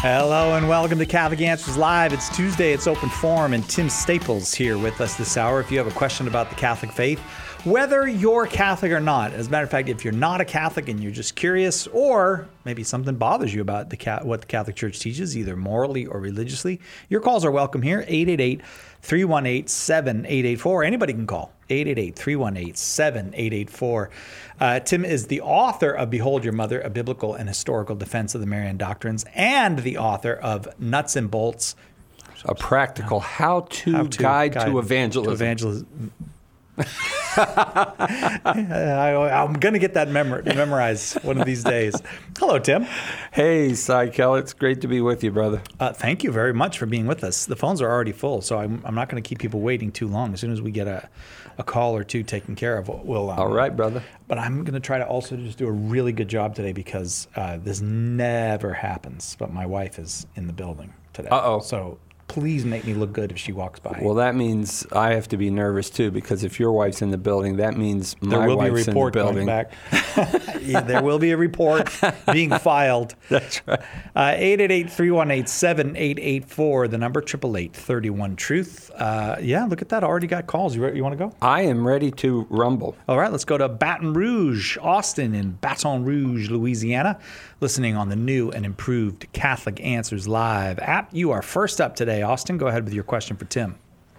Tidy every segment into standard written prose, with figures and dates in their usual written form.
Hello and welcome to Catholic Answers Live. It's Tuesday, it's open forum, and Tim Staples here with us this hour. If you have a question about the Catholic faith, whether you're Catholic or not, as a matter of fact, if you're not a Catholic and you're just curious, or maybe something bothers you about what the Catholic Church teaches, either morally or religiously, your calls are welcome here, 888-318-7884. Anybody can call, 888-318-7884. Tim is the author of Behold Your Mother, A Biblical and Historical Defense of the Marian Doctrines, and the author of Nuts and Bolts, a practical how-to guide to evangelism. I'm going to get that memorized one of these days. Hello, Tim. Hey, Cy Kell. It's great to be with you, brother. Thank you very much for being with us. The phones are already full, so I'm not going to keep people waiting too long. As soon as we get a call or two taken care of, we'll... All right, brother. But I'm going to try to also just do a really good job today because this never happens, but my wife is in the building today. Uh-oh. So... please make me look good if she walks by. Well, that means I have to be nervous, too, because if your wife's in the building, that means my wife's in the building. There will be a report coming back. Yeah, there will be a report being filed. That's right. 888-318-7884, the number, 888-31-TRUTH. Yeah, look at that. Already got calls. You want to go? I am ready to rumble. All right, let's go to Baton Rouge, Austin in Baton Rouge, Louisiana, listening on the new and improved Catholic Answers Live app. You are first up today, Austin. Go ahead with your question for Tim.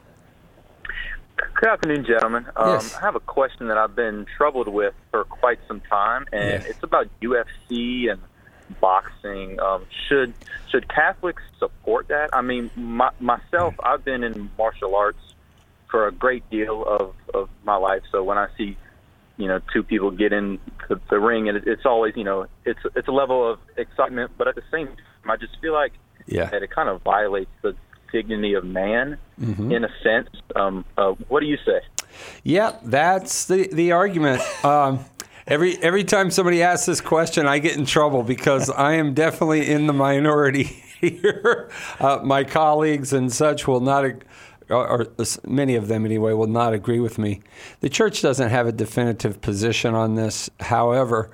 Good afternoon, gentlemen. Yes. I have a question that I've been troubled with for quite some time, and it's about UFC and boxing. Should Catholics support that? I mean, myself, I've been in martial arts for a great deal of my life, so when I see two people get in the ring, and it's always, it's a level of excitement, but at the same time, I just feel like that it kind of violates the dignity of man in a sense. What do you say? Yeah, that's the argument. Every time somebody asks this question, I get in trouble because I am definitely in the minority here. My colleagues and such will not, or many of them anyway, will not agree with me. The church doesn't have a definitive position on this. However,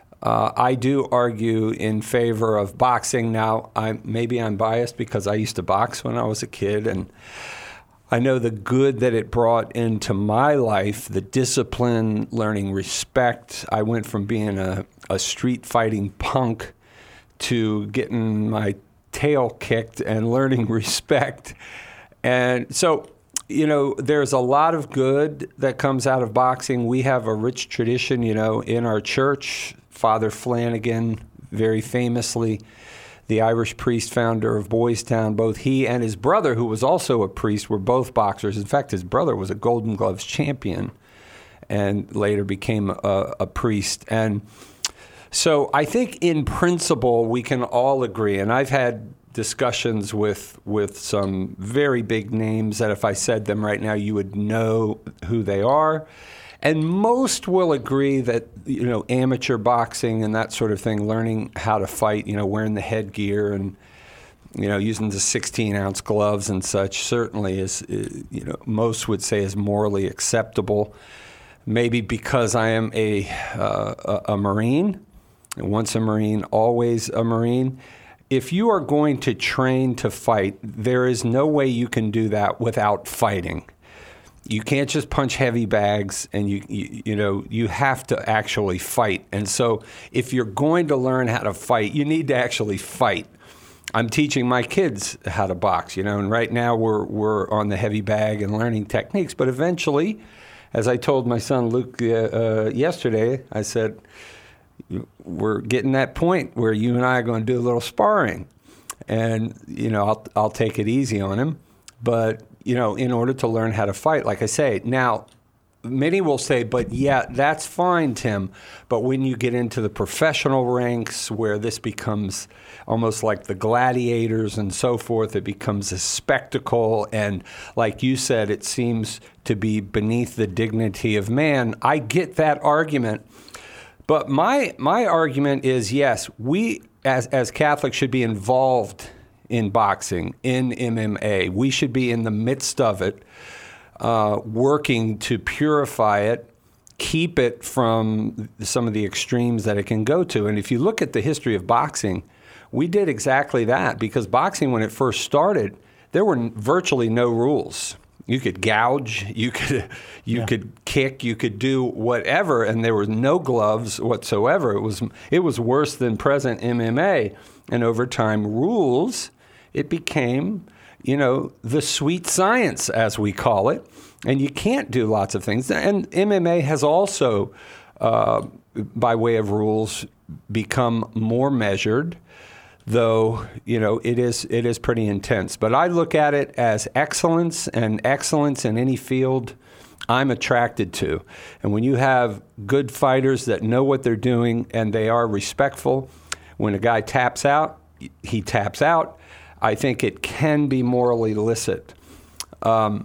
I do argue in favor of boxing. Now, maybe I'm biased because I used to box when I was a kid, and I know the good that it brought into my life, the discipline, learning respect. I went from being a street fighting punk to getting my tail kicked and learning respect. And so, there's a lot of good that comes out of boxing. We have a rich tradition, in our church. Father Flanagan, very famously, the Irish priest founder of Boys Town, both he and his brother, who was also a priest, were both boxers. In fact, his brother was a Golden Gloves champion and later became a priest. And so I think in principle we can all agree, and I've had discussions with some very big names that if I said them right now, you would know who they are. And most will agree that, amateur boxing and that sort of thing, learning how to fight, wearing the headgear and, using the 16-ounce gloves and such certainly is, most would say is morally acceptable. Maybe because I am a Marine, once a Marine, always a Marine. If you are going to train to fight, there is no way you can do that without fighting. You can't just punch heavy bags, and you have to actually fight. And so if you're going to learn how to fight, you need to actually fight. I'm teaching my kids how to box, and right now we're on the heavy bag and learning techniques. But eventually, as I told my son Luke yesterday, I said, we're getting that point where you and I are going to do a little sparring. And, I'll take it easy on him. But in order to learn how to fight, like I say. Now, many will say, but yeah, that's fine, Tim. But when you get into the professional ranks where this becomes almost like the gladiators and so forth, it becomes a spectacle. And like you said, it seems to be beneath the dignity of man. I get that argument. But my argument is, yes, we as Catholics should be involved in boxing, in MMA. We should be in the midst of it, working to purify it, keep it from some of the extremes that it can go to. And if you look at the history of boxing, we did exactly that, because boxing, when it first started, there were virtually no rules. You could gouge, you could kick, you could do whatever, and there were no gloves whatsoever. It was worse than present MMA. And over time, rules, it became, the sweet science, as we call it. And you can't do lots of things. And MMA has also, by way of rules, become more measured, though, it is pretty intense. But I look at it as excellence, and excellence in any field I'm attracted to. And when you have good fighters that know what they're doing and they are respectful, when a guy taps out, he taps out. I think it can be morally licit. And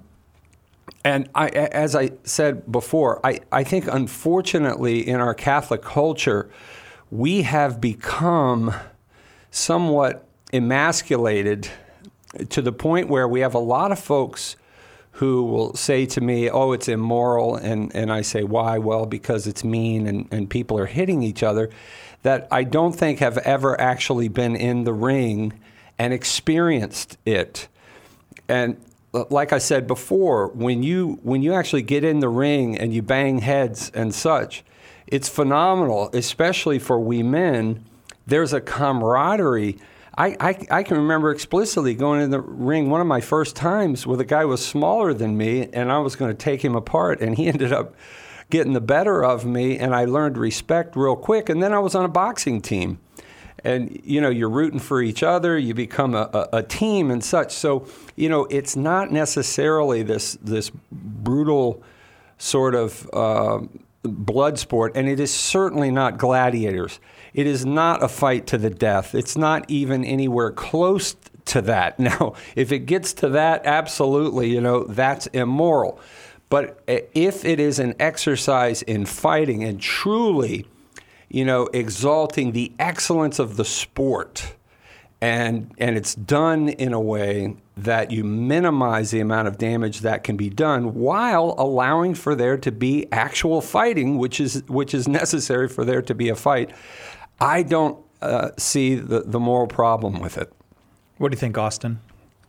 as I said before, I think unfortunately in our Catholic culture, we have become somewhat emasculated to the point where we have a lot of folks who will say to me, oh, it's immoral. And I say, why? Well, because it's mean and people are hitting each other, that I don't think have ever actually been in the ring and experienced it. And like I said before, when you actually get in the ring and you bang heads and such, it's phenomenal, especially for we men. There's a camaraderie. I can remember explicitly going in the ring one of my first times with a guy who was smaller than me, and I was going to take him apart, and he ended up getting the better of me, and I learned respect real quick. And then I was on a boxing team. And, you're rooting for each other. You become a team and such. So, it's not necessarily this brutal sort of blood sport, and it is certainly not gladiators. It is not a fight to the death. It's not even anywhere close to that. Now, if it gets to that, absolutely, that's immoral. But if it is an exercise in fighting and truly, exalting the excellence of the sport, and it's done in a way that you minimize the amount of damage that can be done while allowing for there to be actual fighting, which is necessary for there to be a fight, I don't see the moral problem with it. What do you think, Austin?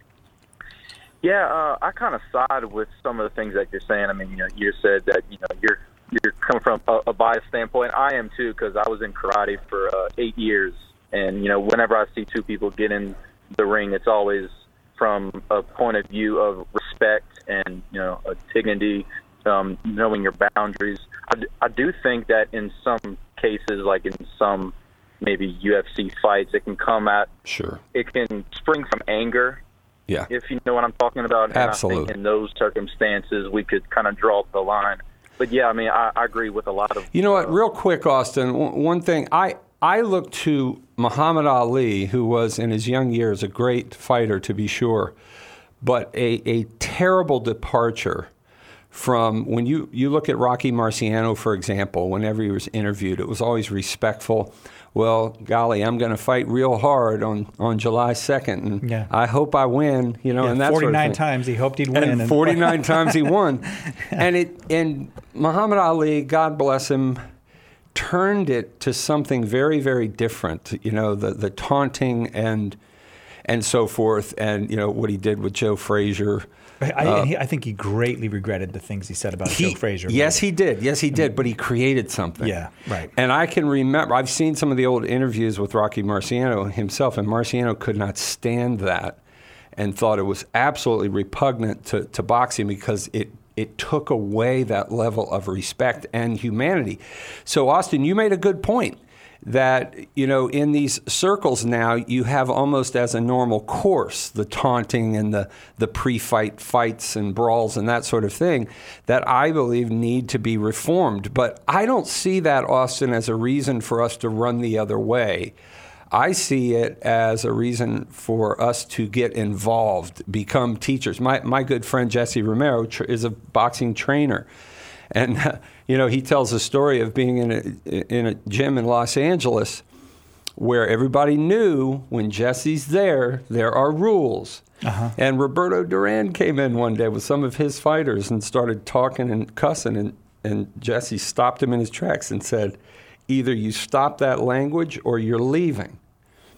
Yeah, I kind of side with some of the things that you're saying. I mean, you said that you're coming from a biased standpoint. I am too, because I was in karate for 8 years, and whenever I see two people get in the ring, it's always from a point of view of respect and a dignity, knowing your boundaries. I do think that in some cases, like in some maybe UFC fights, it can come at it can spring from anger. Yeah, if you know what I'm talking about. Absolutely. And I think in those circumstances, we could kind of draw the line. But yeah, I mean, I agree with a lot of. You know what? Real quick, Austin. One thing I look to Muhammad Ali, who was in his young years a great fighter, to be sure, but a terrible departure from when you look at Rocky Marciano, for example. Whenever he was interviewed, it was always respectful. Well, golly, I'm going to fight real hard on July 2nd, and I hope I win. And that's 49 times he hoped he'd win, and 49 times he won. And Muhammad Ali, God bless him, turned it to something very, very different. The taunting and so forth, and what he did with Joe Frazier. I think he greatly regretted the things he said about Joe Frazier. Yes, he did. But he created something. Yeah, right. And I can remember, I've seen some of the old interviews with Rocky Marciano himself, and Marciano could not stand that and thought it was absolutely repugnant to boxing because it took away that level of respect and humanity. So, Austin, you made a good point. That, in these circles now, you have almost as a normal course, the taunting and the pre-fight fights and brawls and that sort of thing that I believe need to be reformed. But I don't see that, Austin, as a reason for us to run the other way. I see it as a reason for us to get involved, become teachers. My good friend Jesse Romero is a boxing trainer. And, he tells a story of being in a gym in Los Angeles where everybody knew when Jesse's there are rules. Uh-huh. And Roberto Duran came in one day with some of his fighters and started talking and cussing. And Jesse stopped him in his tracks and said, either you stop that language or you're leaving.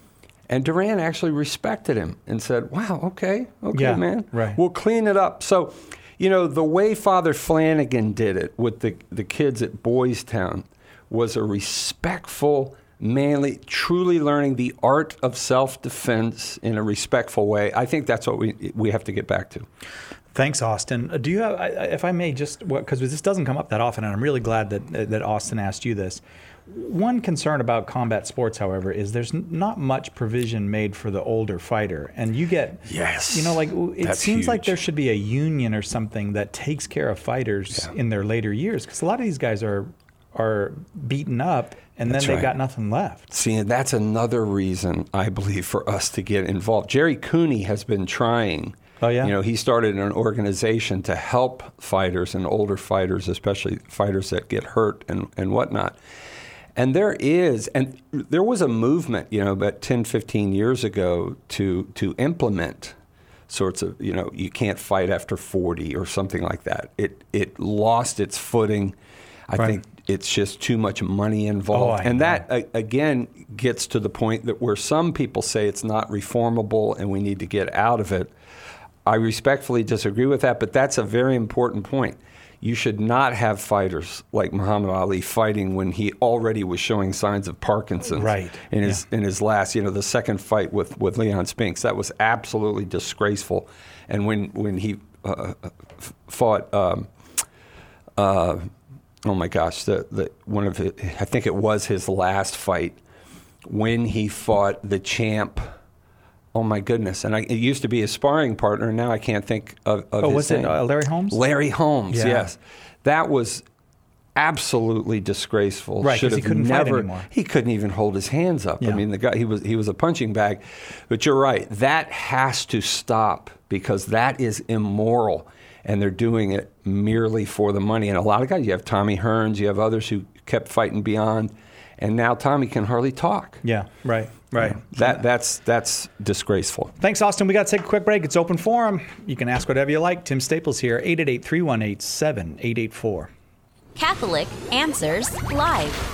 And Duran actually respected him and said, wow, okay, Yeah, man. right. We'll clean it up. So, the way Father Flanagan did it with the kids at Boys Town was a respectful, manly, truly learning the art of self-defense in a respectful way. I think that's what we have to get back to. Thanks, Austin. Do you have, if I may, just because this doesn't come up that often, and I'm really glad that Austin asked you this. One concern about combat sports, however, is there's not much provision made for the older fighter, and you get, Yes, it seems huge. like there should be a union or something that takes care of fighters in their later years, because a lot of these guys are beaten up, and then they've got nothing left. See, and that's another reason I believe for us to get involved. Jerry Cooney has been trying. Oh, yeah? He started an organization to help fighters and older fighters, especially fighters that get hurt and whatnot. And there was a movement, about 10, 15 years ago to implement sorts of, you can't fight after 40 or something like that. It lost its footing. I think it's just too much money involved. And that, again, gets to the point that where some people say it's not reformable and we need to get out of it. I respectfully disagree with that, but that's a very important point. You should not have fighters like Muhammad Ali fighting when he already was showing signs of Parkinson's in his last, the second fight with Leon Spinks. That was absolutely disgraceful. And when he fought, oh my gosh, I think it was his last fight when he fought the champ. Oh my goodness! And it used to be his sparring partner, and now I can't think of his name. Was it Larry Holmes? Larry Holmes, yes. That was absolutely disgraceful. Right, because he couldn't fight anymore. He couldn't even hold his hands up. Yeah. I mean, the guy he was a punching bag. But you're right. That has to stop because that is immoral, and they're doing it merely for the money. And a lot of guys, you have Tommy Hearns, you have others who kept fighting beyond, and now Tommy can hardly talk. Yeah, right. That's disgraceful. Thanks, Austin. We got to take a quick break. It's open forum. You can ask whatever you like. Tim Staples here, 888-318-7884. Catholic Answers Live.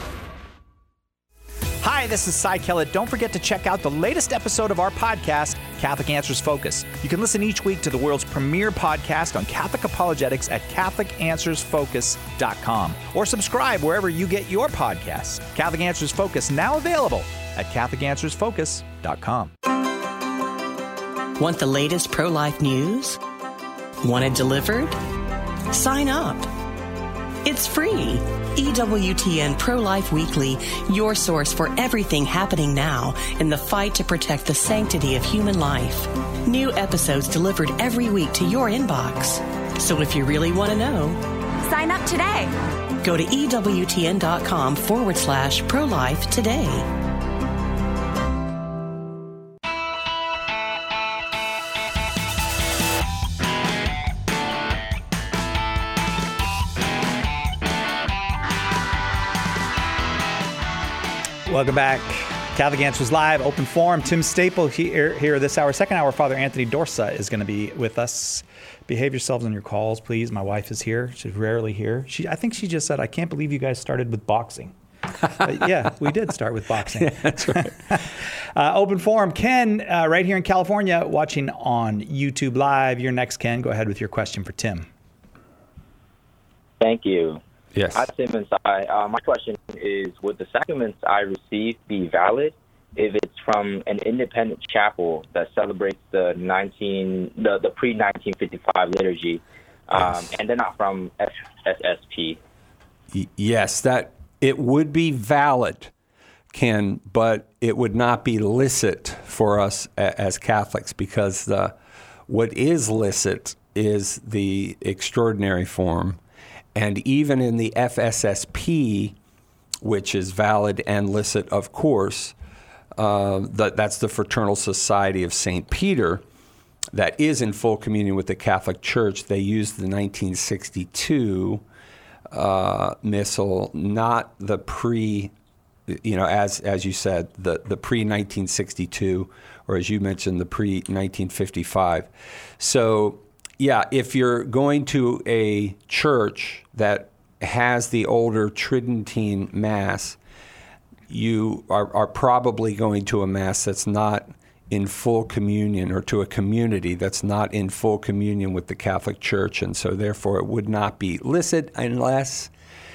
Hi, this is Cy Kellett. Don't forget to check out the latest episode of our podcast, Catholic Answers Focus. You can listen each week to the world's premier podcast on Catholic apologetics at CatholicAnswersFocus.com or subscribe wherever you get your podcasts. Catholic Answers Focus, now available at CatholicAnswersFocus.com. Want the latest pro-life news? Want it delivered? Sign up. It's free. EWTN Pro-Life Weekly, your source for everything happening now in the fight to protect the sanctity of human life. New episodes delivered every week to your inbox. So if you really want to know, sign up today. Go to EWTN.com/pro-life today. Welcome back. Catholic Answers Live, open forum. Tim Staple here this hour. Second hour, Father Anthony Dorsa is going to be with us. Behave yourselves on your calls, please. My wife is here. She's rarely here. I think she just said, I can't believe you guys started with boxing. Yeah, we did start with boxing. Yeah, that's right. Open forum. Ken, right here in California, watching on YouTube Live. You're next, Ken. Go ahead with your question for Tim. Thank you. Yes. Hi, Tim and Cy. My question is, would the sacraments I receive be valid if it's from an independent chapel that celebrates the pre-1955 liturgy, and they're not from SSP? Yes, that it would be valid, Ken, but it would not be licit for us as Catholics, because what is licit is the extraordinary form. And even in the FSSP, which is valid and licit, of course, that's the Fraternal Society of St. Peter, that is in full communion with the Catholic Church. They used the 1962 missal, not the as you said, the pre-1962, or as you mentioned, the pre-1955. So, yeah, if you're going to a church that has the older Tridentine Mass, you are probably going to a Mass that's not in full communion, or to a community that's not in full communion with the Catholic Church, and so therefore it would not be licit unless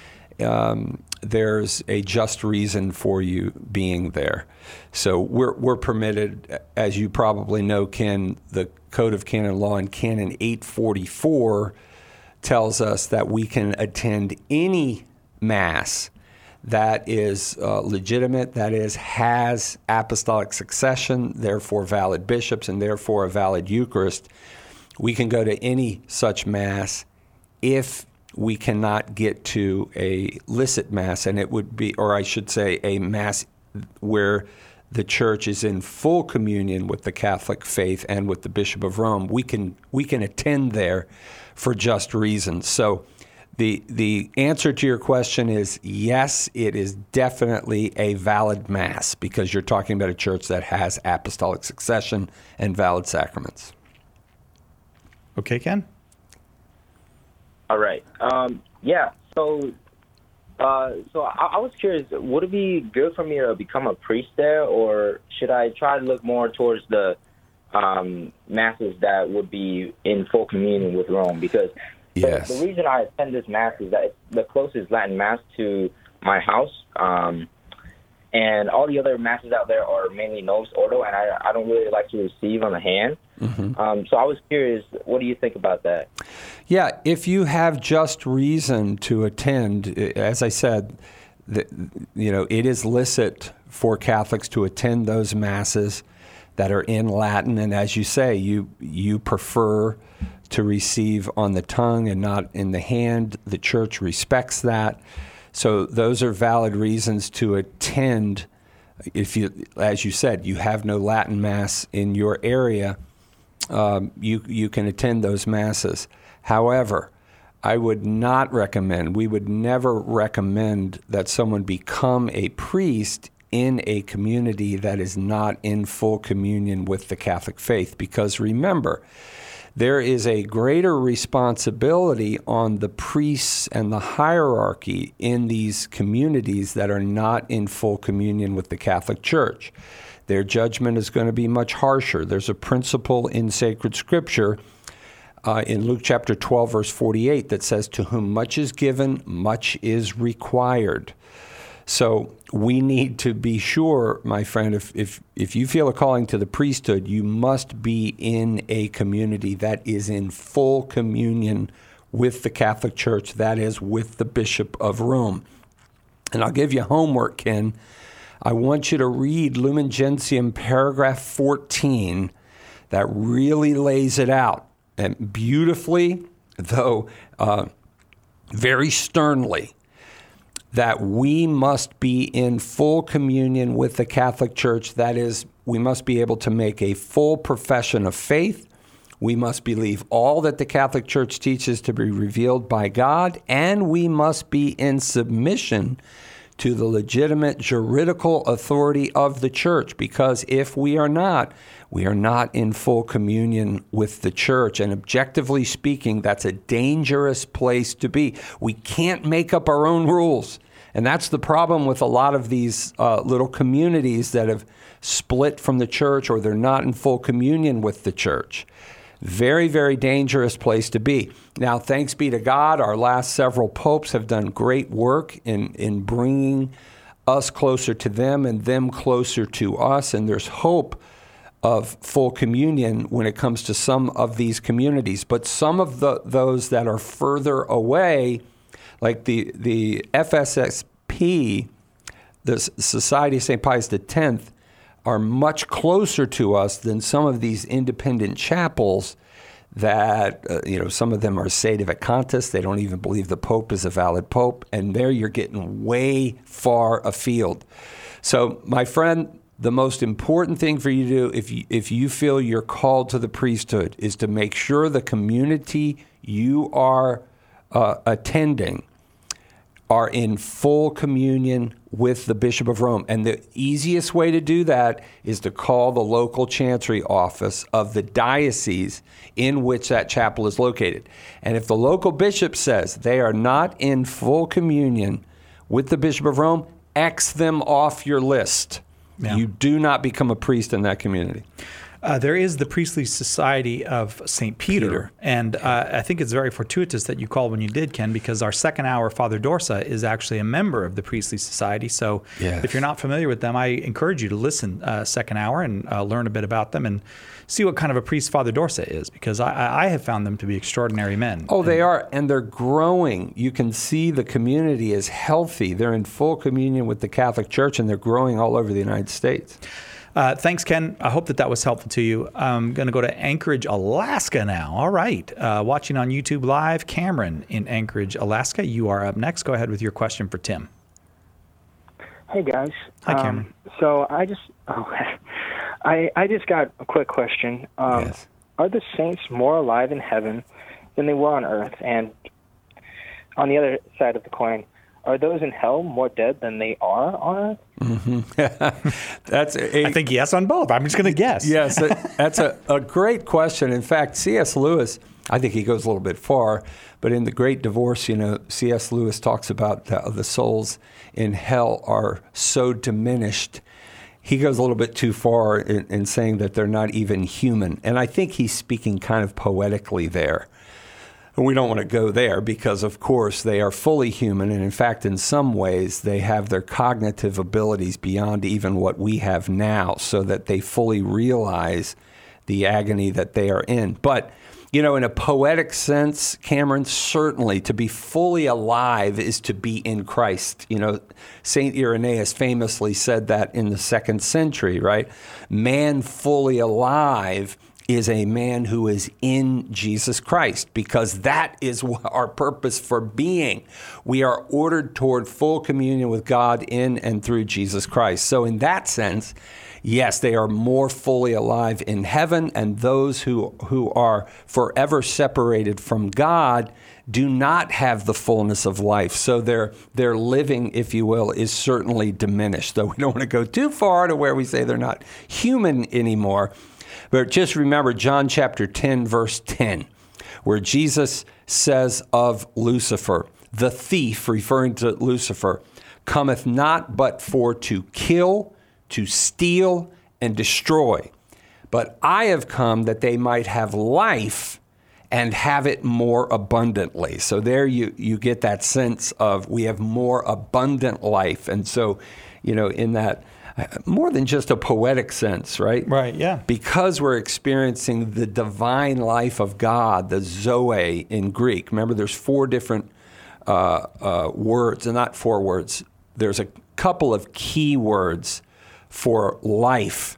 there's a just reason for you being there. So we're permitted, as you probably know, Ken, the Code of Canon Law in Canon 844 tells us that we can attend any Mass that is legitimate, that is, has apostolic succession, therefore valid bishops, and therefore a valid Eucharist. We can go to any such Mass if we cannot get to a licit Mass, and it would be, or I should say, a Mass where the Church is in full communion with the Catholic faith and with the Bishop of Rome. We can attend there for just reasons. So the answer to your question is yes, it is definitely a valid Mass, because you're talking about a church that has apostolic succession and valid sacraments. Okay, Ken? All right. So I was curious, would it be good for me to become a priest there, or should I try to look more towards the Masses that would be in full communion with Rome? Because yes, the reason I attend this Mass is that it's the closest Latin Mass to my house, and all the other Masses out there are mainly Novus Ordo, and I don't really like to receive on the hand. Mm-hmm. So I was curious, what do you think about that? Yeah, if you have just reason to attend, as I said, it is licit for Catholics to attend those Masses that are in Latin, and as you say, you prefer to receive on the tongue and not in the hand. The Church respects that. So those are valid reasons to attend. If you, as you said, you have no Latin Mass in your area, you can attend those Masses. However, I would not recommend, we would never recommend that someone become a priest in a community that is not in full communion with the Catholic faith. Because remember, there is a greater responsibility on the priests and the hierarchy in these communities that are not in full communion with the Catholic Church. Their judgment is going to be much harsher. There's a principle in sacred scripture in Luke chapter 12, verse 48, that says, "To whom much is given, much is required." So we need to be sure, my friend, if you feel a calling to the priesthood, you must be in a community that is in full communion with the Catholic Church, that is, with the Bishop of Rome. And I'll give you homework, Ken. I want you to read Lumen Gentium paragraph 14. That really lays it out, and beautifully, though very sternly, that we must be in full communion with the Catholic Church. That is, we must be able to make a full profession of faith. We must believe all that the Catholic Church teaches to be revealed by God, and we must be in submission to the legitimate juridical authority of the Church, because if we are not in full communion with the Church. And objectively speaking, that's a dangerous place to be. We can't make up our own rules. And that's the problem with a lot of these little communities that have split from the Church, or they're not in full communion with the Church. Very, very dangerous place to be. Now, thanks be to God, our last several popes have done great work in bringing us closer to them and them closer to us. And there's hope of full communion when it comes to some of these communities. But some of those that are further away, like the FSSP, the Society of St. Pius X, are much closer to us than some of these independent chapels that, some of them are sedevacantists. They don't even believe the Pope is a valid Pope. And there you're getting way far afield. So, my friend, the most important thing for you to do, if you feel you're called to the priesthood, is to make sure the community you are attending are in full communion with the Bishop of Rome. And the easiest way to do that is to call the local chancery office of the diocese in which that chapel is located. And if the local bishop says they are not in full communion with the Bishop of Rome, X them off your list. Yeah. You do not become a priest in that community. There is the Priestly Society of St. Peter. And I think it's very fortuitous that you called when you did, Ken, because our second hour, Father Dorsa, is actually a member of the Priestly Society. So if you're not familiar with them, I encourage you to listen second hour and learn a bit about them and see what kind of a priest Father Dorsa is, because I have found them to be extraordinary men. Oh, they are, and they're growing. You can see the community is healthy. They're in full communion with the Catholic Church, and they're growing all over the United States. Thanks, Ken. I hope that was helpful to you. I'm going to go to Anchorage, Alaska now. All right. Watching on YouTube Live, Cameron in Anchorage, Alaska. You are up next. Go ahead with your question for Tim. Hey, guys. Hi, Cameron. So I just got a quick question. Yes. Are the saints more alive in heaven than they were on earth? And on the other side of the coin, are those in hell more dead than they are on earth? Mm-hmm. I think yes on both. I'm just going to guess. Yes, that's a great question. In fact, C.S. Lewis, I think he goes a little bit far, but in The Great Divorce, C.S. Lewis talks about the souls in hell are so diminished. He goes a little bit too far in saying that they're not even human. And I think he's speaking kind of poetically there. And we don't want to go there because, of course, they are fully human. And in fact, in some ways, they have their cognitive abilities beyond even what we have now, so that they fully realize the agony that they are in. But, in a poetic sense, Cameron, certainly to be fully alive is to be in Christ. St. Irenaeus famously said that in the 2nd century, right? Man fully alive is a man who is in Jesus Christ, because that is our purpose for being. We are ordered toward full communion with God in and through Jesus Christ. So in that sense, yes, they are more fully alive in heaven, and those who are forever separated from God do not have the fullness of life. So their living, if you will, is certainly diminished, though we don't want to go too far to where we say they're not human anymore. But just remember John chapter 10, verse 10, where Jesus says of Lucifer, the thief, referring to Lucifer, cometh not but for to kill, to steal, and destroy. But I have come that they might have life and have it more abundantly. So there you get that sense of we have more abundant life. And so, in that more than just a poetic sense, right? Right, yeah. Because we're experiencing the divine life of God, the Zoe in Greek. Remember, there's 4 different words, and not 4 words. There's a couple of key words for life.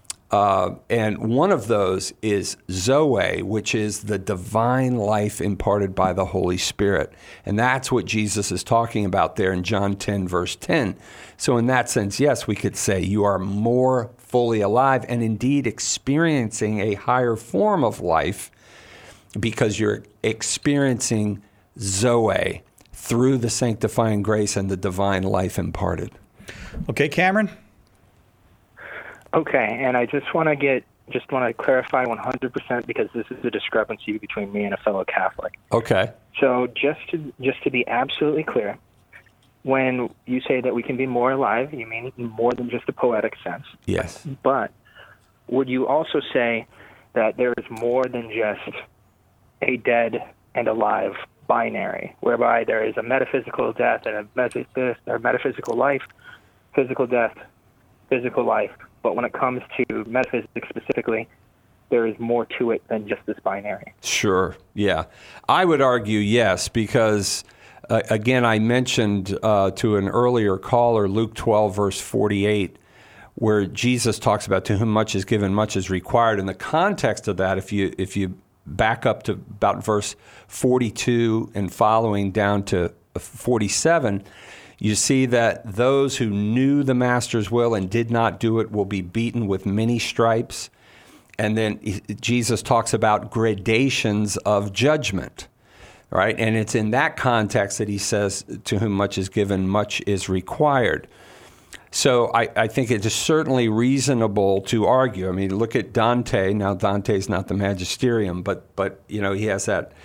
And one of those is Zoe, which is the divine life imparted by the Holy Spirit. And that's what Jesus is talking about there in John 10, verse 10. So in that sense, yes, we could say you are more fully alive and indeed experiencing a higher form of life because you're experiencing Zoe through the sanctifying grace and the divine life imparted. Okay, Cameron? Okay, and I just want to clarify 100% because this is a discrepancy between me and a fellow Catholic. Okay. So just to be absolutely clear, when you say that we can be more alive, you mean more than just a poetic sense. Yes. But would you also say that there is more than just a dead and alive binary, whereby there is a metaphysical death and a metaphysical life, physical death, physical life? But when it comes to metaphysics specifically, there is more to it than just this binary. Sure, yeah. I would argue yes, because, again, I mentioned to an earlier caller, Luke 12, verse 48, where Jesus talks about to whom much is given, much is required. In the context of that, if you back up to about verse 42 and following down to 47, you see that those who knew the master's will and did not do it will be beaten with many stripes. And then Jesus talks about gradations of judgment, right? And it's in that context that he says, to whom much is given, much is required. So I think it is certainly reasonable to argue. I mean, look at Dante. Now, Dante's not the magisterium, but he has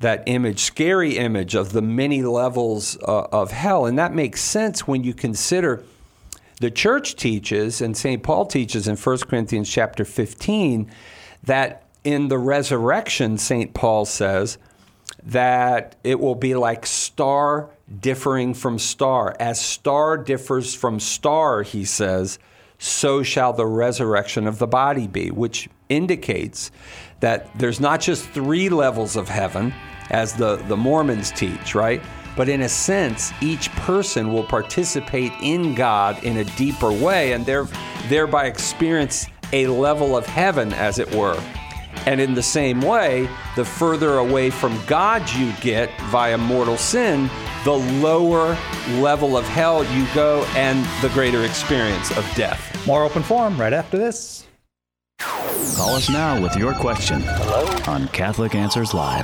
that image, scary image of the many levels of hell. And that makes sense when you consider the church teaches, and St. Paul teaches in 1 Corinthians chapter 15, that in the resurrection, St. Paul says, that it will be like star differing from star. As star differs from star, he says, so shall the resurrection of the body be, which indicates that there's not just 3 levels of heaven, as the Mormons teach, right? But in a sense, each person will participate in God in a deeper way and thereby experience a level of heaven, as it were. And in the same way, the further away from God you get via mortal sin, the lower level of hell you go and the greater experience of death. More Open Forum right after this. Call us now with your question on Catholic Answers Live.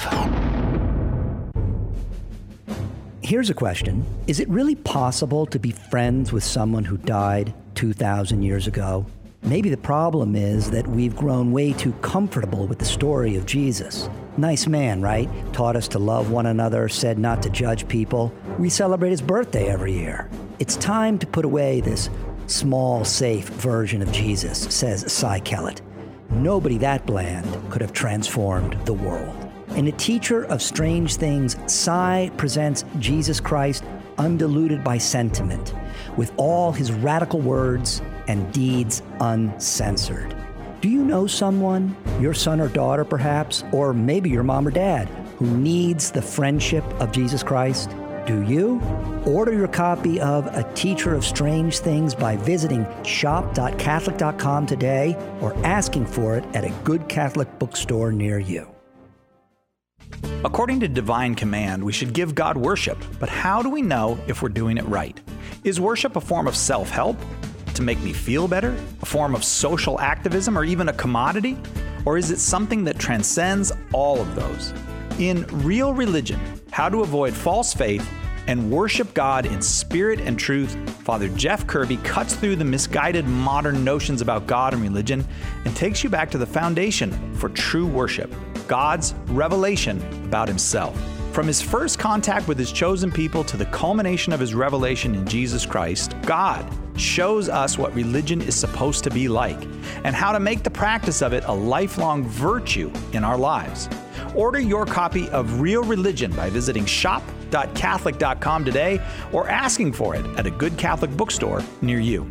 Here's a question. Is it really possible to be friends with someone who died 2,000 years ago? Maybe the problem is that we've grown way too comfortable with the story of Jesus. Nice man, right? Taught us to love one another, said not to judge people. We celebrate his birthday every year. It's time to put away this small, safe version of Jesus, says Cy Kellett. Nobody that bland could have transformed the world. In A Teacher of Strange Things, Cy presents Jesus Christ undiluted by sentiment, with all his radical words and deeds uncensored. Do you know someone, your son or daughter perhaps, or maybe your mom or dad, who needs the friendship of Jesus Christ? Do you? Order your copy of A Teacher of Strange Things by visiting shop.catholic.com today or asking for it at a good Catholic bookstore near you. According to divine command, we should give God worship, but how do we know if we're doing it right? Is worship a form of self-help? To make me feel better? A form of social activism, or even a commodity? Or is it something that transcends all of those? In Real Religion, How to Avoid False Faith and Worship God in Spirit and Truth, Father Jeff Kirby cuts through the misguided modern notions about God and religion and takes you back to the foundation for true worship, God's revelation about himself. From his first contact with his chosen people to the culmination of his revelation in Jesus Christ, God shows us what religion is supposed to be like and how to make the practice of it a lifelong virtue in our lives. Order your copy of Real Religion by visiting shop.catholic.com today or asking for it at a good Catholic bookstore near you.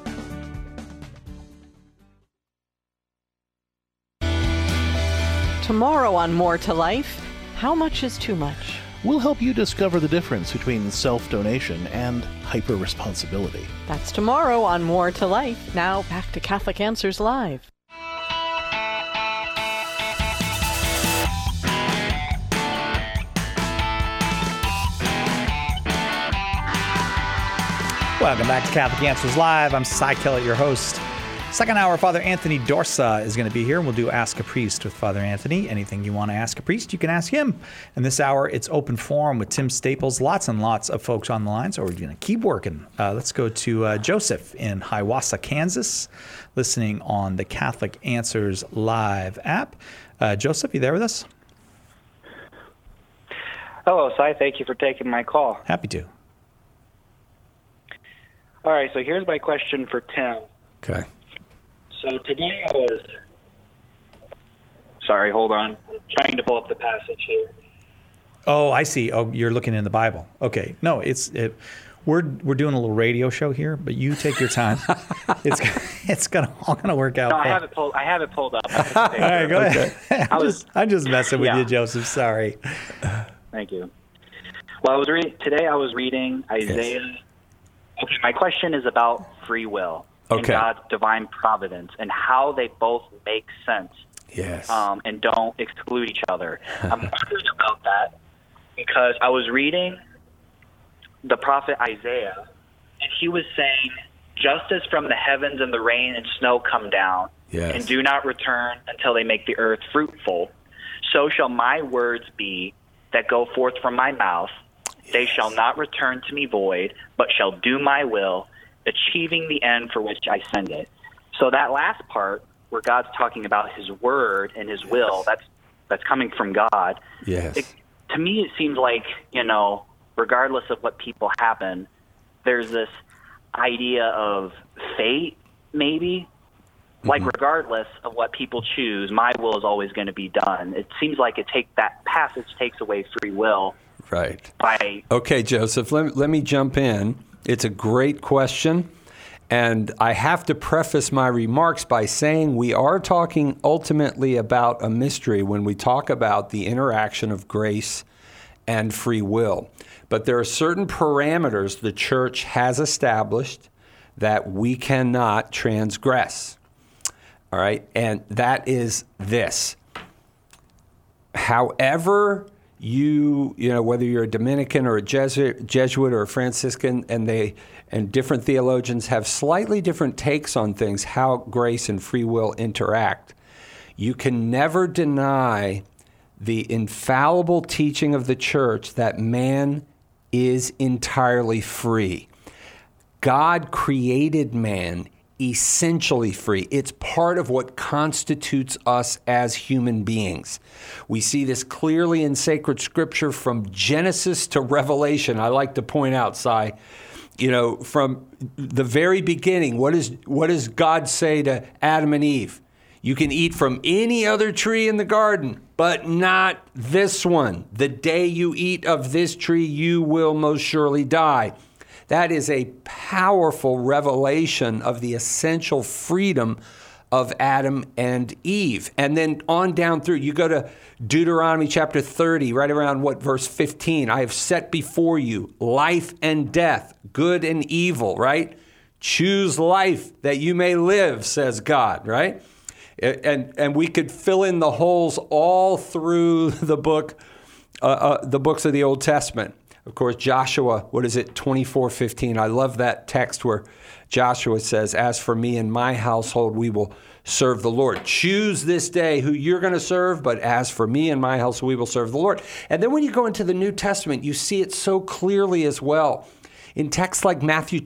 Tomorrow on More to Life, how much is too much? We'll help you discover the difference between self-donation and hyper-responsibility. That's tomorrow on More to Life. Now back to Catholic Answers Live. Welcome back to Catholic Answers Live. I'm Cy Kellett, your host. Second hour, Father Anthony Dorsa is going to be here, and we'll do Ask a Priest with Father Anthony. Anything you want to ask a priest, you can ask him. And this hour, it's open forum with Tim Staples. Lots and lots of folks on the line, so we're going to keep working. Let's go to Joseph in Hiwassee, Kansas, listening on the Catholic Answers Live app. Joseph, you there with us? Hello, Cy. Thank you for taking my call. Happy to. All right, so here's my question for Tim. Okay. So today I was... Sorry, hold on. I'm trying to pull up the passage here. Oh, I see. Oh, you're looking in the Bible. Okay. No, we're doing a little radio show here, but you take your time. It's all gonna work out. No, I have it pulled up. All right, go ahead. I'm just messing with yeah. you, Joseph. Sorry. Thank you. Well, today I was reading Isaiah. Yes. Okay, my question is about free will. And God's divine providence and how they both make sense. Yes. And don't exclude each other. I'm wondering about that because I was reading the prophet Isaiah, and he was saying, just as from the heavens and the rain and snow come down and do not return until they make the earth fruitful, so shall my words be that go forth from my mouth. They shall not return to me void, but shall do my will, achieving the end for which I send it. So that last part, where God's talking about his word and his will, that's coming from God. Yes. to me, it seems like, regardless of what people happen, there's this idea of fate, maybe. Like, regardless of what people choose, my will is always going to be done. It seems like that passage takes away free will. Right. Okay, Joseph, let me jump in. It's a great question. And I have to preface my remarks by saying we are talking ultimately about a mystery when we talk about the interaction of grace and free will. But there are certain parameters the church has established that we cannot transgress. All right, and that is this. However whether you're a Dominican or a Jesuit or a Franciscan, and different theologians have slightly different takes on things, how grace and free will interact. You can never deny the infallible teaching of the church that man is entirely free. God created man essentially free. It's part of what constitutes us as human beings. We see this clearly in sacred scripture from Genesis to Revelation. I like to point out, Sai, from the very beginning, what does God say to Adam and Eve? You can eat from any other tree in the garden, but not this one. The day you eat of this tree, you will most surely die. That is a powerful revelation of the essential freedom of Adam and Eve. And then on down through, you go to Deuteronomy chapter 30, right around verse 15. I have set before you life and death, good and evil, right? Choose life that you may live, says God, right? And we could fill in the holes all through the books of the Old Testament. Of course, Joshua, 24:15. I love that text where Joshua says, as for me and my household, we will serve the Lord. Choose this day who you're going to serve, but as for me and my house, we will serve the Lord. And then when you go into the New Testament, you see it so clearly as well. In texts like Matthew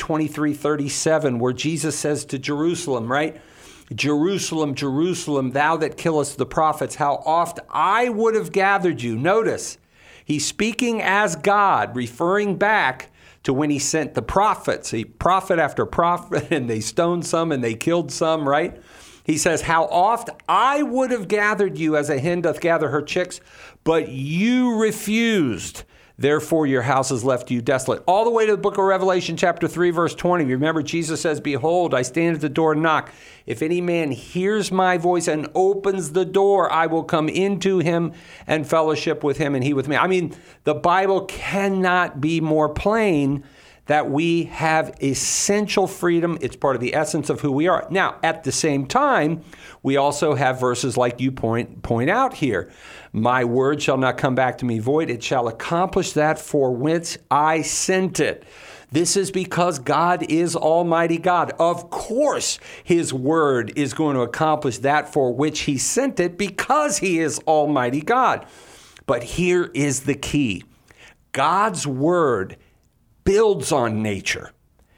23:37, where Jesus says to Jerusalem, right? Jerusalem, Jerusalem, thou that killest the prophets, how oft I would have gathered you. Notice, he's speaking as God, referring back to when he sent the prophets, prophet after prophet, and they stoned some and they killed some, right? He says, how oft I would have gathered you as a hen doth gather her chicks, but you refused. Therefore, your house is left to you desolate. All the way to the book of Revelation, chapter 3, verse 20. Remember, Jesus says, behold, I stand at the door and knock. If any man hears my voice and opens the door, I will come into him and fellowship with him and he with me. I mean, the Bible cannot be more plain that we have essential freedom. It's part of the essence of who we are. Now, at the same time, we also have verses like you point out here. My word shall not come back to me void. It shall accomplish that for which I sent it. This is because God is Almighty God. Of course, his word is going to accomplish that for which he sent it because he is Almighty God. But here is the key. God's word builds on nature,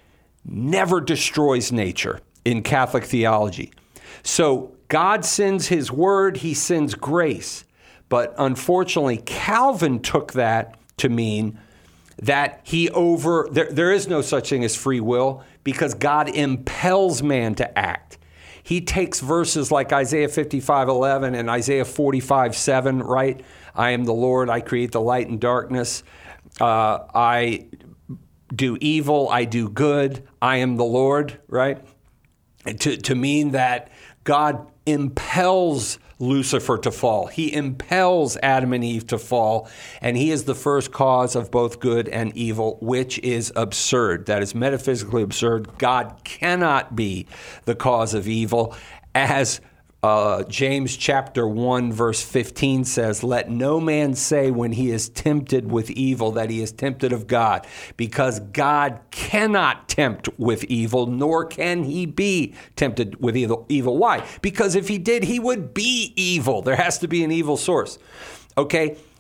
never destroys nature in Catholic theology. So God sends his word, he sends grace. But unfortunately, Calvin took that to mean that there is no such thing as free will because God impels man to act. He takes verses like Isaiah 55:11 and Isaiah 45:7, right? I am the Lord, I create the light and darkness. I do evil, I do good, I am the Lord, right? To mean that God impels Lucifer to fall. He impels Adam and Eve to fall, and he is the first cause of both good and evil, which is absurd. That is metaphysically absurd. God cannot be the cause of evil. As James chapter 1, verse 15 says, let no man say when he is tempted with evil that he is tempted of God, because God cannot tempt with evil, nor can he be tempted with evil. Why? Because if he did, he would be evil. There has to be an evil source. Okay?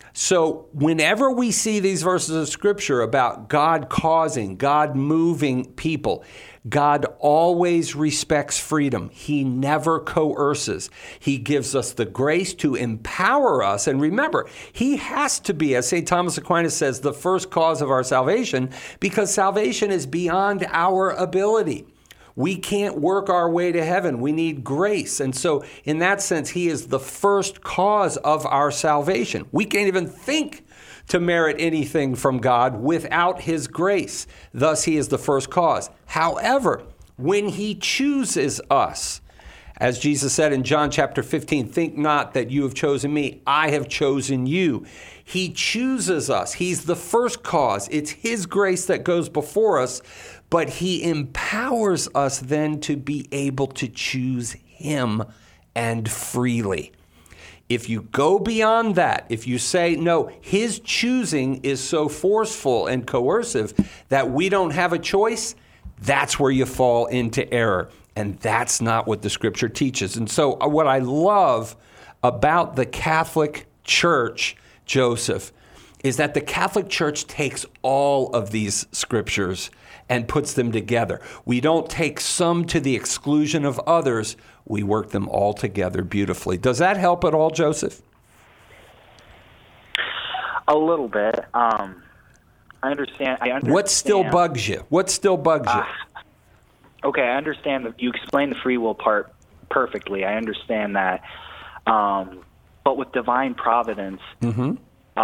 So whenever we see these verses of Scripture about God causing, God moving people, God always respects freedom. He never coerces. He gives us the grace to empower us. And remember, he has to be, as St. Thomas Aquinas says, the first cause of our salvation, because salvation is beyond our ability. We can't work our way to heaven. We need grace. And so in that sense, he is the first cause of our salvation. We can't even think to merit anything from God without his grace. Thus, he is the first cause. However, when he chooses us, as Jesus said in John chapter 15, think not that you have chosen me, I have chosen you. He chooses us. He's the first cause. It's his grace that goes before us, but he empowers us then to be able to choose him and freely. If you go beyond that, if you say, no, his choosing is so forceful and coercive that we don't have a choice, that's where you fall into error. And that's not what the Scripture teaches. And so what I love about the Catholic Church, Joseph, is that the Catholic Church takes all of these Scriptures and puts them together. We don't take some to the exclusion of others. We work them all together beautifully. Does that help at all, Joseph? A little bit. I understand. What still bugs you? Okay, I understand that you explained the free will part perfectly. I understand that. But with divine providence, does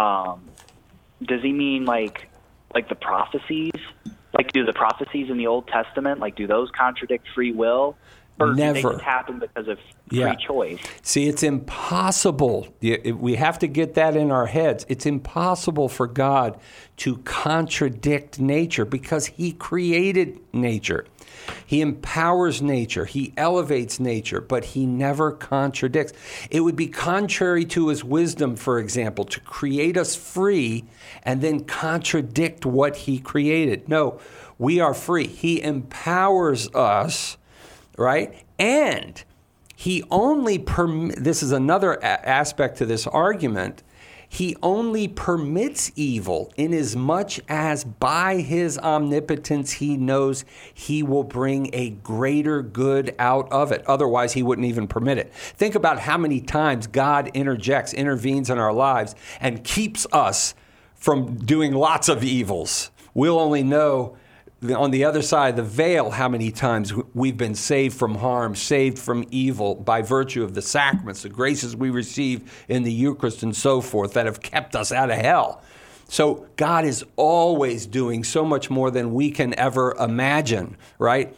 he mean like the prophecies? Like, do the prophecies in the Old Testament, do those contradict free will? Or Never. Do they just happen because of free choice? See, it's impossible. We have to get that in our heads. It's impossible for God to contradict nature because he created nature. He empowers nature. He elevates nature, but he never contradicts. It would be contrary to his wisdom, for example, to create us free and then contradict what he created. No, we are free. He empowers us, right? And he only this is another aspect to this argument. He only permits evil inasmuch as by his omnipotence he knows he will bring a greater good out of it. Otherwise, he wouldn't even permit it. Think about how many times God intervenes in our lives and keeps us from doing lots of evils. We'll only know on the other side of the veil how many times we've been saved from harm, saved from evil by virtue of the sacraments, the graces we receive in the Eucharist and so forth that have kept us out of hell. So God is always doing so much more than we can ever imagine, right?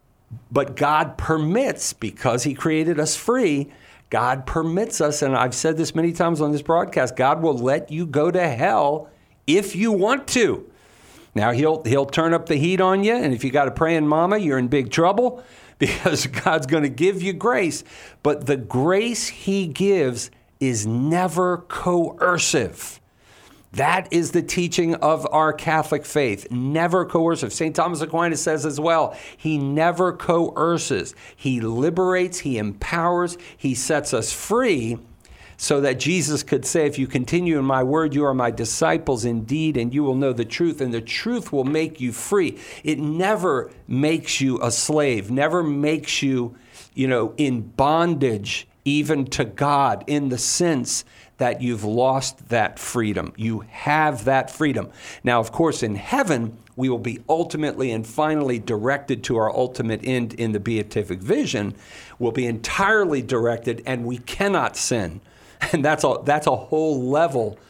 But God permits, because he created us free, God permits us, and I've said this many times on this broadcast, God will let you go to hell if you want to. Now, he'll turn up the heat on you, and if you got a praying mama, you're in big trouble because God's going to give you grace. But the grace he gives is never coercive. That is the teaching of our Catholic faith, never coercive. St. Thomas Aquinas says as well, he never coerces. He liberates, he empowers, he sets us free, so that Jesus could say, if you continue in my word, you are my disciples indeed, and you will know the truth, and the truth will make you free. It never makes you a slave, never makes you, in bondage, even to God, in the sense that you've lost that freedom. You have that freedom. Now, of course, in heaven, we will be ultimately and finally directed to our ultimate end in the beatific vision. We'll be entirely directed, and we cannot sin. And that's a whole level,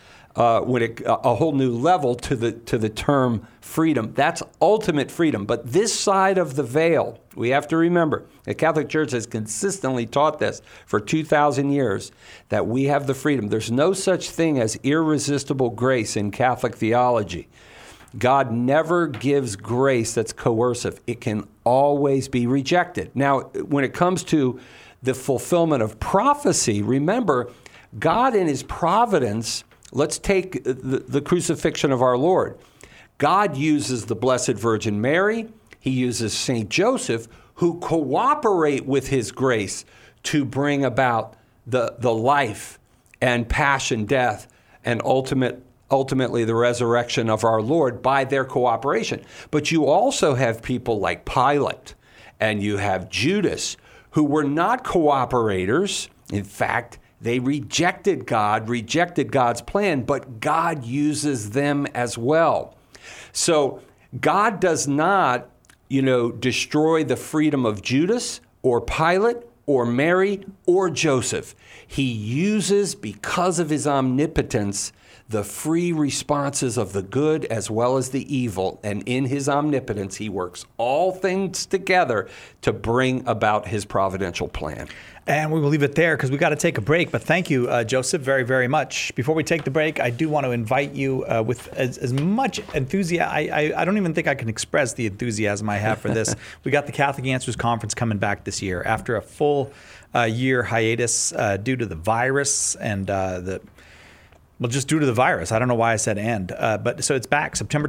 a whole new level to the term freedom. That's ultimate freedom. But this side of the veil, we have to remember, the Catholic Church has consistently taught this for 2,000 years, that we have the freedom. There's no such thing as irresistible grace in Catholic theology. God never gives grace that's coercive. It can always be rejected. Now, when it comes to the fulfillment of prophecy, remember, God in his providence, let's take the crucifixion of our Lord. God uses the Blessed Virgin Mary. He uses St. Joseph, who cooperate with his grace to bring about the life and passion, death, and ultimately the resurrection of our Lord by their cooperation. But you also have people like Pilate and you have Judas who were not cooperators. In fact, they rejected God's plan, but God uses them as well. So God does not, destroy the freedom of Judas or Pilate or Mary or Joseph. He uses, because of his omnipotence, the free responses of the good as well as the evil. And in his omnipotence, he works all things together to bring about his providential plan. And we will leave it there because we got to take a break. But thank you, Joseph, very, very much. Before we take the break, I do want to invite you with as much enthusiasm. I don't even think I can express the enthusiasm I have for this. We got the Catholic Answers Conference coming back this year after a full year hiatus due to the virus and just due to the virus. I don't know why I said and. But so it's back September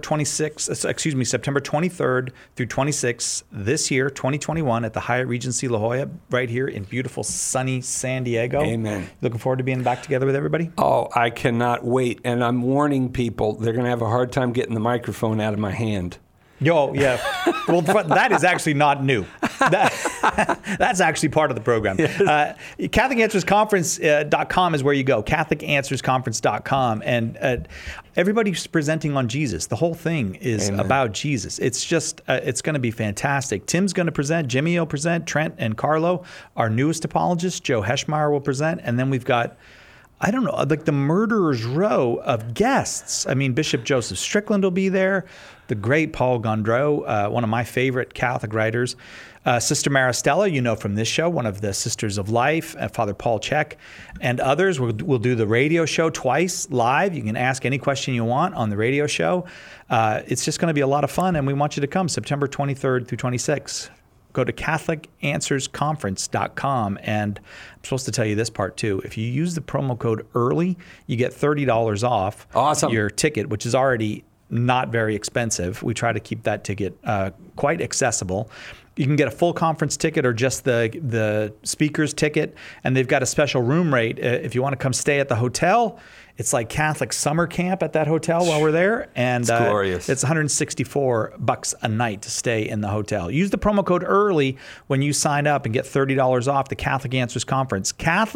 23rd through 26th this year, 2021, at the Hyatt Regency La Jolla, right here in beautiful, sunny San Diego. Amen. Looking forward to being back together with everybody? Oh, I cannot wait. And I'm warning people, they're going to have a hard time getting the microphone out of my hand. Yo, yeah. Well, that is actually not new. That's actually part of the program. CatholicAnswersConference.com is where you go. CatholicAnswersConference.com. And everybody's presenting on Jesus. The whole thing is about Jesus. It's just, it's going to be fantastic. Tim's going to present. Jimmy will present. Trent and Carlo, our newest apologist. Joe Heschmeyer will present. And then we've got, I don't know, like the murderer's row of guests. I mean, Bishop Joseph Strickland will be there. The great Paul Gondreau, one of my favorite Catholic writers. Sister Maristella, from this show, one of the Sisters of Life, Father Paul Check, and others. We'll do the radio show twice live. You can ask any question you want on the radio show. It's just going to be a lot of fun, and we want you to come September 23rd through 26th. Go to CatholicAnswersConference.com. And I'm supposed to tell you this part too. If you use the promo code EARLY, you get $30 off your ticket, which is already not very expensive. We try to keep that ticket quite accessible. You can get a full conference ticket or just the speaker's ticket. And they've got a special room rate. If you want to come stay at the hotel, it's like Catholic summer camp at that hotel while we're there. And it's glorious. It's $164 a night to stay in the hotel. Use the promo code EARLY when you sign up and get $30 off the Catholic Answers Conference.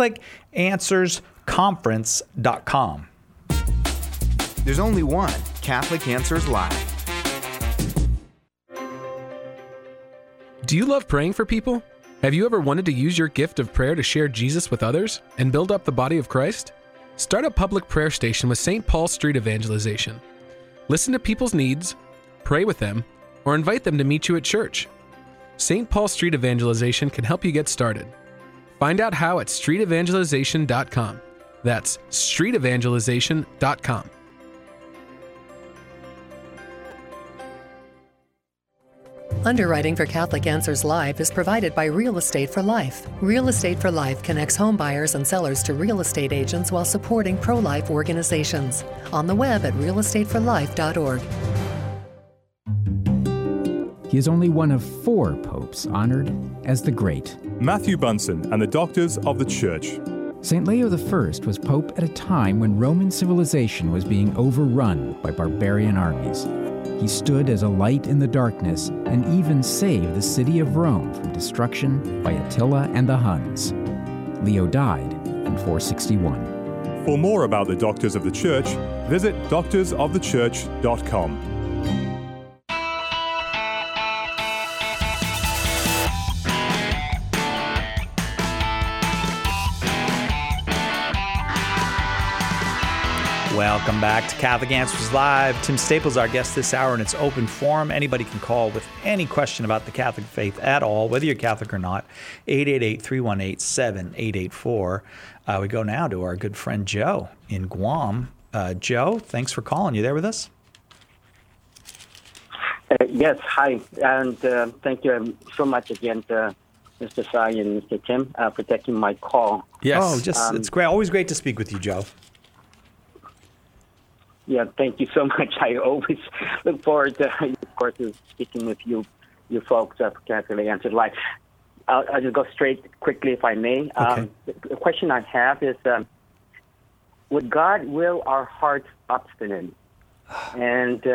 CatholicAnswersConference.com. There's only one Catholic Answers Live. Do you love praying for people? Have you ever wanted to use your gift of prayer to share Jesus with others and build up the body of Christ? Start a public prayer station with St. Paul Street Evangelization. Listen to people's needs, pray with them, or invite them to meet you at church. St. Paul Street Evangelization can help you get started. Find out how at streetevangelization.com. That's streetevangelization.com. Underwriting for Catholic Answers Live is provided by Real Estate for Life. Real Estate for Life connects home buyers and sellers to real estate agents while supporting pro-life organizations. On the web at realestateforlife.org. He is only one of 4 popes honored as the Great. Matthew Bunson and the Doctors of the Church. St. Leo I was pope at a time when Roman civilization was being overrun by barbarian armies. He stood as a light in the darkness and even saved the city of Rome from destruction by Attila and the Huns. Leo died in 461. For more about the Doctors of the Church, visit doctorsofthechurch.com. Welcome back to Catholic Answers Live. Tim Staples, our guest this hour, and it's open forum. Anybody can call with any question about the Catholic faith at all, whether you're Catholic or not. 888-318-7884. We go now to our good friend Joe in Guam. Joe, thanks for calling. You there with us? Yes, hi. And thank you so much again to Mr. Sai and Mr. Tim for taking my call. Yes. It's great. Always great to speak with you, Joe. Yeah, thank you so much. I always look forward to, of course, to speaking with you folks for Catholic Answers Live. I'll just go straight quickly, if I may. Okay. The question I have is, would God will our hearts obstinate? And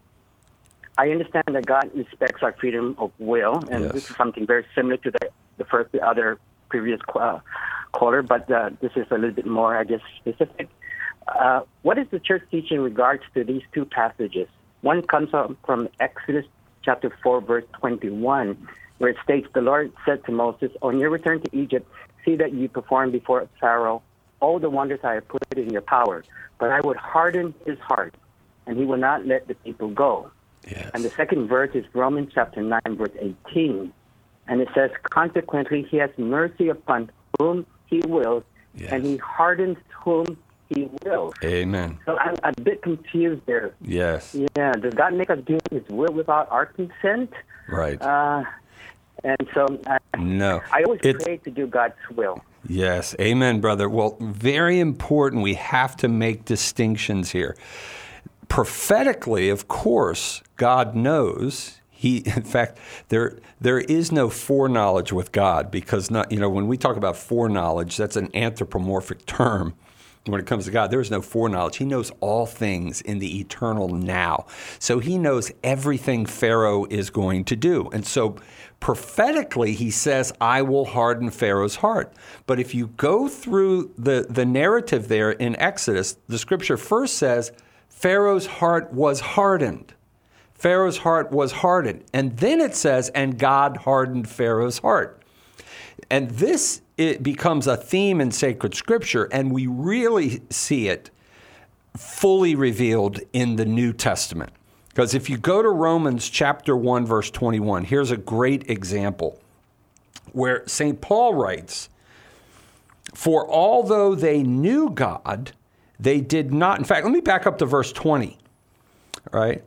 I understand that God respects our freedom of will, and this is something very similar to the other previous caller, but this is a little bit more, I guess, specific. What is the church teaching in regards to these two passages? One comes from Exodus chapter 4, verse 21, where it states, "The Lord said to Moses, on your return to Egypt, see that you perform before Pharaoh all the wonders I have put in your power. But I would harden his heart, and he will not let the people go." Yes. And the second verse is Romans chapter 9, verse 18. And it says, "Consequently, he has mercy upon whom he wills, and he hardens whom he wills." Amen. So I'm a bit confused there. Yes. Yeah, does God make us do his will without our consent? Right. And so no. I always pray to do God's will. Yes. Amen, brother. Well, very important. We have to make distinctions here. Prophetically, of course, God knows. In fact, there is no foreknowledge with God, because when we talk about foreknowledge, that's an anthropomorphic term. When it comes to God, there is no foreknowledge. He knows all things in the eternal now. So he knows everything Pharaoh is going to do. And so prophetically, he says, I will harden Pharaoh's heart. But if you go through the narrative there in Exodus, the scripture first says, Pharaoh's heart was hardened. Pharaoh's heart was hardened. And then it says, and God hardened Pharaoh's heart. And this, it becomes a theme in sacred scripture, and we really see it fully revealed in the New Testament. Because if you go to Romans chapter 1, verse 21, here's a great example where St. Paul writes, "For although they knew God, they did not." In fact, let me back up to verse 20. All right.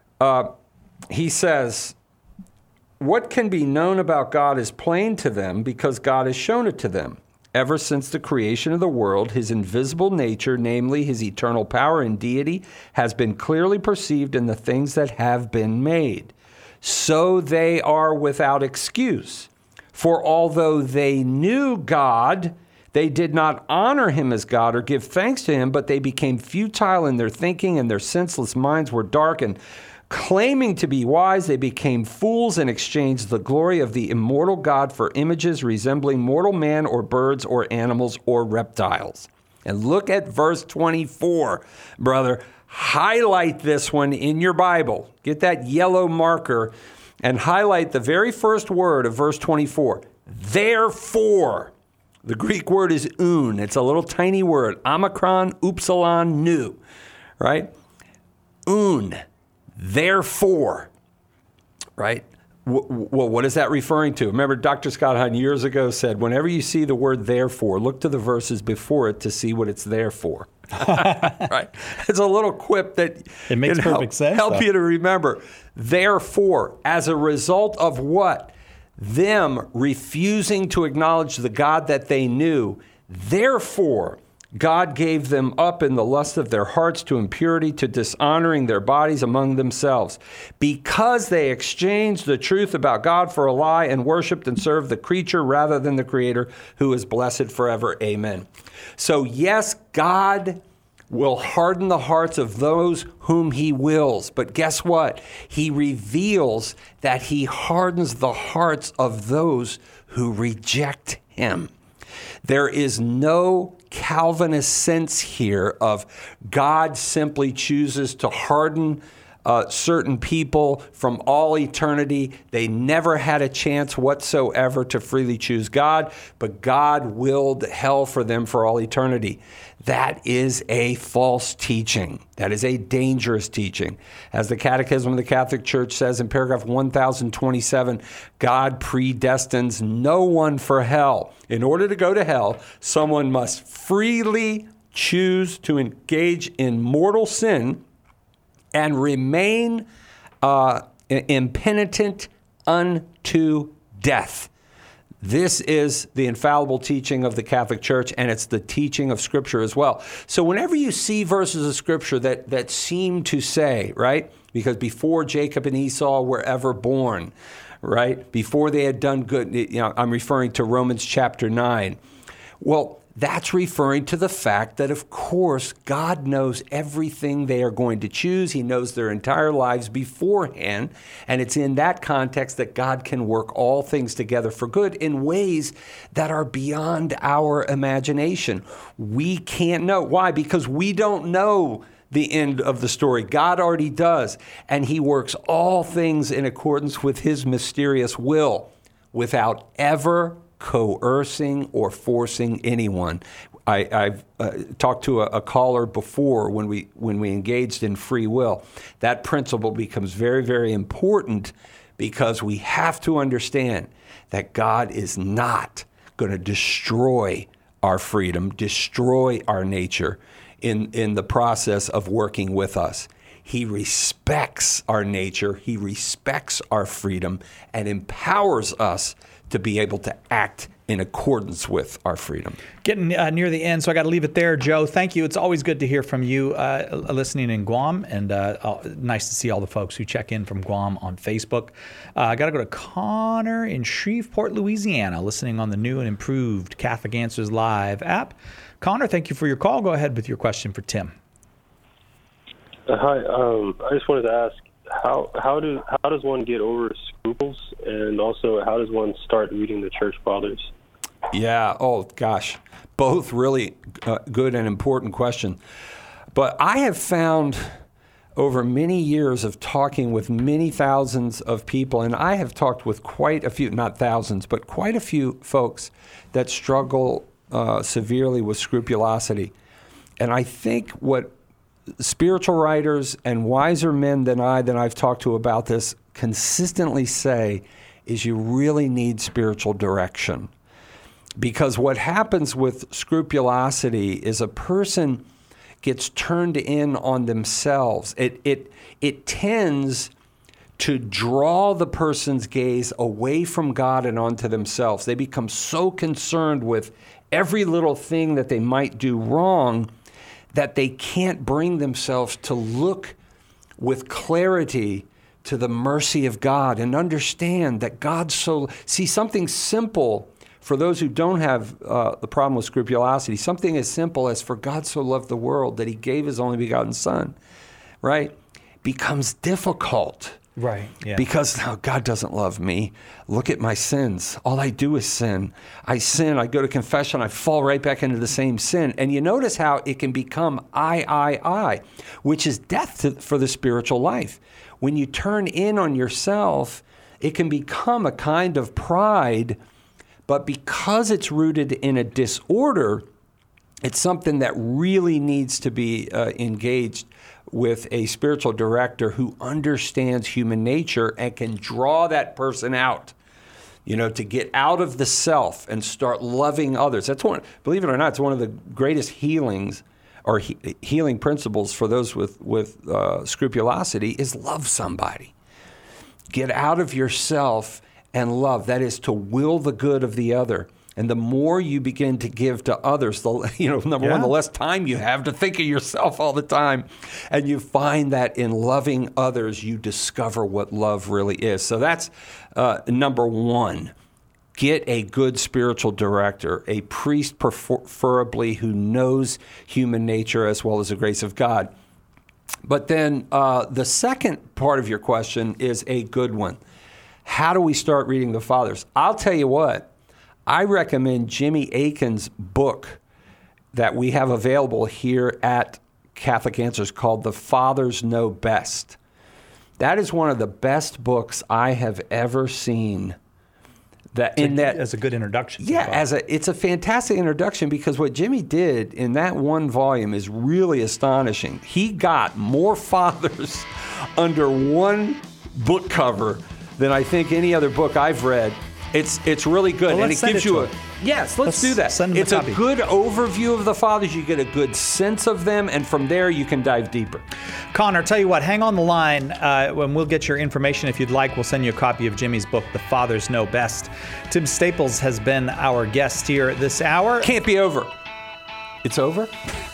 He says, "What can be known about God is plain to them because God has shown it to them. Ever since the creation of the world, his invisible nature, namely his eternal power and deity, has been clearly perceived in the things that have been made. So they are without excuse. For although they knew God, they did not honor him as God or give thanks to him, but they became futile in their thinking, and their senseless minds were darkened. Claiming to be wise, they became fools and exchanged the glory of the immortal God for images resembling mortal man or birds or animals or reptiles." And look at verse 24, brother. Highlight this one in your Bible. Get that yellow marker and highlight the very first word of verse 24. Therefore. The Greek word is un. It's a little tiny word. Omicron, upsilon, nu. Right? Un. Therefore, right? Well, what is that referring to? Remember, Dr. Scott Hahn years ago said, whenever you see the word therefore, look to the verses before it to see what it's there for. Right? It's a little quip that it makes perfect sense. Help you to remember. Therefore, as a result of what? Them refusing to acknowledge the God that they knew. Therefore, God gave them up in the lust of their hearts to impurity, to dishonoring their bodies among themselves, because they exchanged the truth about God for a lie and worshiped and served the creature rather than the Creator, who is blessed forever. Amen. So yes, God will harden the hearts of those whom he wills. But guess what? He reveals that he hardens the hearts of those who reject him. There is no Calvinist sense here of God simply chooses to harden certain people from all eternity. They never had a chance whatsoever to freely choose God, but God willed hell for them for all eternity. That is a false teaching. That is a dangerous teaching. As the Catechism of the Catholic Church says in paragraph 1027, God predestines no one for hell. In order to go to hell, someone must freely choose to engage in mortal sin and remain impenitent unto death. This is the infallible teaching of the Catholic Church, and it's the teaching of Scripture as well. So whenever you see verses of Scripture that seem to say, right, because before Jacob and Esau were ever born, right, before they had done good, I'm referring to Romans chapter 9. Well, that's referring to the fact that, of course, God knows everything they are going to choose. He knows their entire lives beforehand. And it's in that context that God can work all things together for good in ways that are beyond our imagination. We can't know. Why? Because we don't know the end of the story. God already does. And he works all things in accordance with his mysterious will without ever coercing or forcing anyone. I've talked to a caller before when we engaged in free will. That principle becomes very, very important because we have to understand that God is not going to destroy our freedom, destroy our nature in the process of working with us. He respects our nature, he respects our freedom, and empowers us to be able to act in accordance with our freedom. Getting near the end, so I got to leave it there. Joe, thank you. It's always good to hear from you listening in Guam, and nice to see all the folks who check in from Guam on Facebook. I got to go to Connor in Shreveport, Louisiana, listening on the new and improved Catholic Answers Live app. Connor, thank you for your call. Go ahead with your question for Tim. Hi, I just wanted to ask, how does one get over scruples, and also how does one start reading the Church Fathers? Yeah, oh gosh, both really good and important questions. But I have found over many years of talking with many thousands of people, and I have talked with quite a few, not thousands, but quite a few folks that struggle severely with scrupulosity. And I think what spiritual writers and wiser men than I that I've talked to about this consistently say is you really need spiritual direction. Because what happens with scrupulosity is a person gets turned in on themselves. It tends to draw the person's gaze away from God and onto themselves. They become so concerned with every little thing that they might do wrong that they can't bring themselves to look with clarity to the mercy of God and understand that God see something simple for those who don't have the problem with scrupulosity, something as simple as for God so loved the world that he gave his only begotten son, right, becomes difficult. Right. Yeah. Because God doesn't love me. Look at my sins. All I do is sin. I sin. I go to confession. I fall right back into the same sin. And you notice how it can become I, which is death for the spiritual life. When you turn in on yourself, it can become a kind of pride. But because it's rooted in a disorder, it's something that really needs to be engaged with a spiritual director who understands human nature and can draw that person out, to get out of the self and start loving others. That's one, believe it or not, it's one of the greatest healings or healing principles for those with scrupulosity is love somebody. Get out of yourself and love. That is to will the good of the other. And the more you begin to give to others, number one, the less time you have to think of yourself all the time. And you find that in loving others, you discover what love really is. So that's number one. Get a good spiritual director, a priest preferably who knows human nature as well as the grace of God. But then the second part of your question is a good one. How do we start reading the Fathers? I'll tell you what. I recommend Jimmy Akin's book that we have available here at Catholic Answers called The Fathers Know Best. That is one of the best books I have ever seen. As a good introduction. Yeah, it's a fantastic introduction because what Jimmy did in that one volume is really astonishing. He got more fathers under one book cover than I think any other book I've read. It's really good, well, and it gives you let's do that. It's a good overview of the Fathers. You get a good sense of them, and from there you can dive deeper. Connor, tell you what, hang on the line, and we'll get your information if you'd like. We'll send you a copy of Jimmy's book, The Fathers Know Best. Tim Staples has been our guest here this hour. Can't be over. It's over?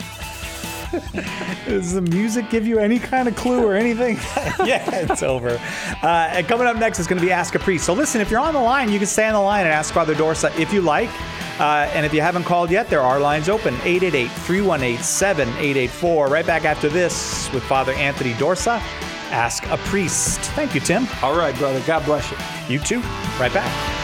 Does the music give you any kind of clue or anything? Yeah, it's over. And coming up next is going to be Ask a Priest. So listen, if you're on the line, you can stay on the line and ask Father Dorsa if you like. And if you haven't called yet, there are lines open, 888-318-7884. Right back after this with Father Anthony Dorsa, Ask a Priest. Thank you, Tim. All right, brother. God bless you. You too. Right back.